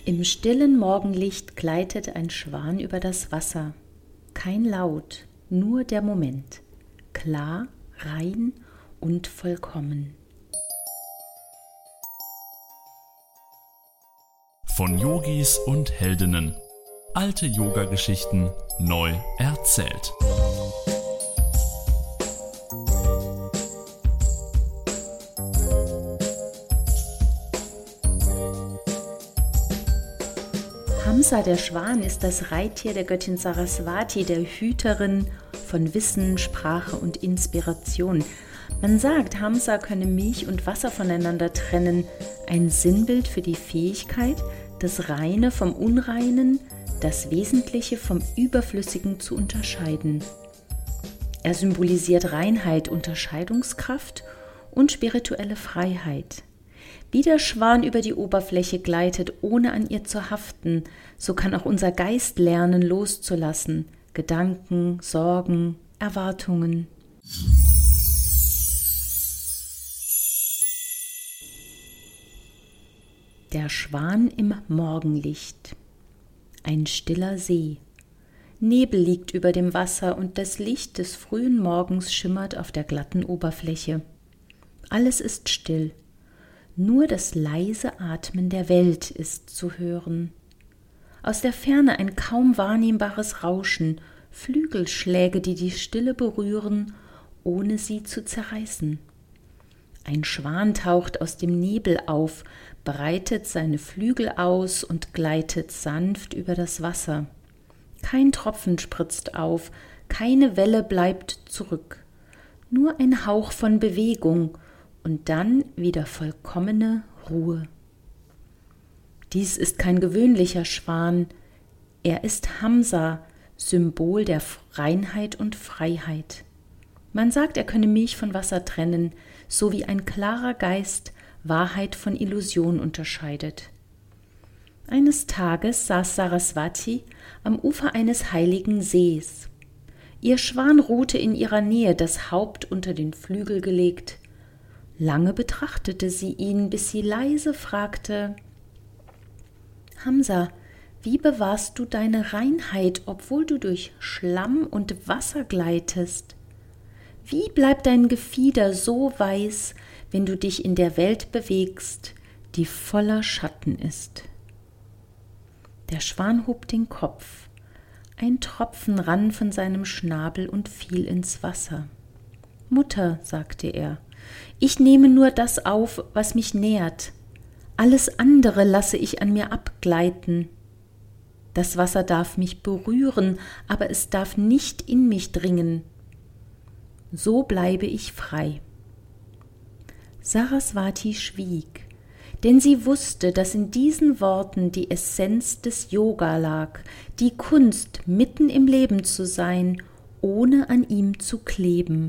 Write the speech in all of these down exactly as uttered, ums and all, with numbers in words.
Im stillen Morgenlicht gleitet ein Schwan über das Wasser. Kein Laut, nur der Moment. Klar, rein und vollkommen. Von Yogis und Heldinnen. Alte Yoga-Geschichten neu erzählt. Hamsa, der Schwan, ist das Reittier der Göttin Saraswati, der Hüterin von Wissen, Sprache und Inspiration. Man sagt, Hamsa könne Milch und Wasser voneinander trennen, ein Sinnbild für die Fähigkeit, das Reine vom Unreinen, das Wesentliche vom Überflüssigen zu unterscheiden. Er symbolisiert Reinheit, Unterscheidungskraft und spirituelle Freiheit. Wie der Schwan über die Oberfläche gleitet, ohne an ihr zu haften, so kann auch unser Geist lernen, loszulassen. Gedanken, Sorgen, Erwartungen. Der Schwan im Morgenlicht. Ein stiller See. Nebel liegt über dem Wasser und das Licht des frühen Morgens schimmert auf der glatten Oberfläche. Alles ist still. Nur das leise Atmen der Welt ist zu hören. Aus der Ferne ein kaum wahrnehmbares Rauschen, Flügelschläge, die die Stille berühren, ohne sie zu zerreißen. Ein Schwan taucht aus dem Nebel auf, breitet seine Flügel aus und gleitet sanft über das Wasser. Kein Tropfen spritzt auf, keine Welle bleibt zurück. Nur ein Hauch von Bewegung, und dann wieder vollkommene Ruhe. Dies ist kein gewöhnlicher Schwan, er ist Hamsa, Symbol der Reinheit und Freiheit. Man sagt, er könne Milch von Wasser trennen, so wie ein klarer Geist Wahrheit von Illusion unterscheidet. Eines Tages saß Saraswati am Ufer eines heiligen Sees. Ihr Schwan ruhte in ihrer Nähe, das Haupt unter den Flügel gelegt. Lange betrachtete sie ihn, bis sie leise fragte: Hamsa, wie bewahrst du deine Reinheit, obwohl du durch Schlamm und Wasser gleitest? Wie bleibt dein Gefieder so weiß, wenn du dich in der Welt bewegst, die voller Schatten ist? Der Schwan hob den Kopf. Ein Tropfen rann von seinem Schnabel und fiel ins Wasser. Mutter, sagte er, ich nehme nur das auf, was mich nährt. Alles andere lasse ich an mir abgleiten. Das Wasser darf mich berühren, aber es darf nicht in mich dringen. So bleibe ich frei. Saraswati schwieg, denn sie wusste, dass in diesen Worten die Essenz des Yoga lag, die Kunst, mitten im Leben zu sein, ohne an ihm zu kleben.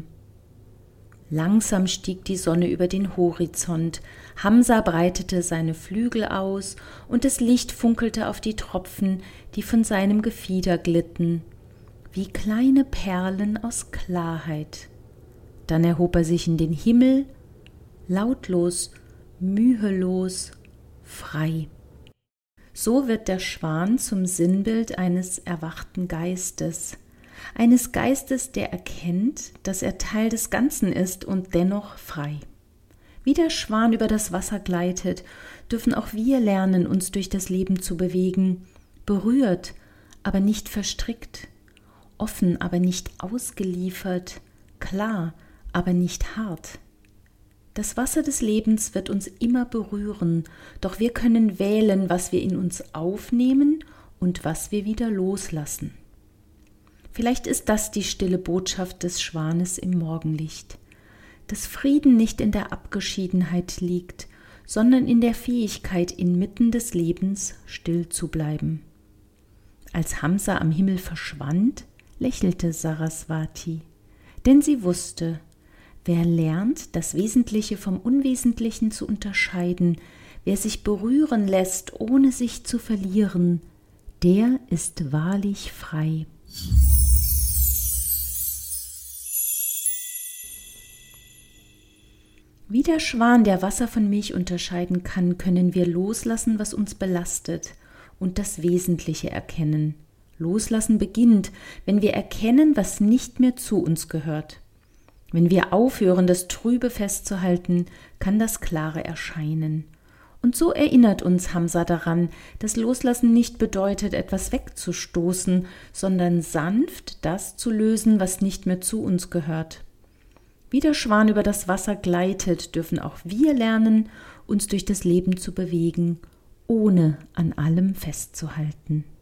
Langsam stieg die Sonne über den Horizont, Hamsa breitete seine Flügel aus und das Licht funkelte auf die Tropfen, die von seinem Gefieder glitten, wie kleine Perlen aus Klarheit. Dann erhob er sich in den Himmel, lautlos, mühelos, frei. So wird der Schwan zum Sinnbild eines erwachten Geistes, eines Geistes, der erkennt, dass er Teil des Ganzen ist und dennoch frei. Wie der Schwan über das Wasser gleitet, dürfen auch wir lernen, uns durch das Leben zu bewegen, berührt, aber nicht verstrickt, offen, aber nicht ausgeliefert, klar, aber nicht hart. Das Wasser des Lebens wird uns immer berühren, doch wir können wählen, was wir in uns aufnehmen und was wir wieder loslassen. Vielleicht ist das die stille Botschaft des Schwanes im Morgenlicht, dass Frieden nicht in der Abgeschiedenheit liegt, sondern in der Fähigkeit, inmitten des Lebens still zu bleiben. Als Hamsa am Himmel verschwand, lächelte Saraswati, denn sie wusste, wer lernt, das Wesentliche vom Unwesentlichen zu unterscheiden, wer sich berühren lässt, ohne sich zu verlieren, der ist wahrlich frei. Wie der Schwan, der Wasser von Milch unterscheiden kann, können wir loslassen, was uns belastet, und das Wesentliche erkennen. Loslassen beginnt, wenn wir erkennen, was nicht mehr zu uns gehört. Wenn wir aufhören, das Trübe festzuhalten, kann das Klare erscheinen. Und so erinnert uns Hamsa daran, dass Loslassen nicht bedeutet, etwas wegzustoßen, sondern sanft das zu lösen, was nicht mehr zu uns gehört. Wie der Schwan über das Wasser gleitet, dürfen auch wir lernen, uns durch das Leben zu bewegen, ohne an allem festzuhalten.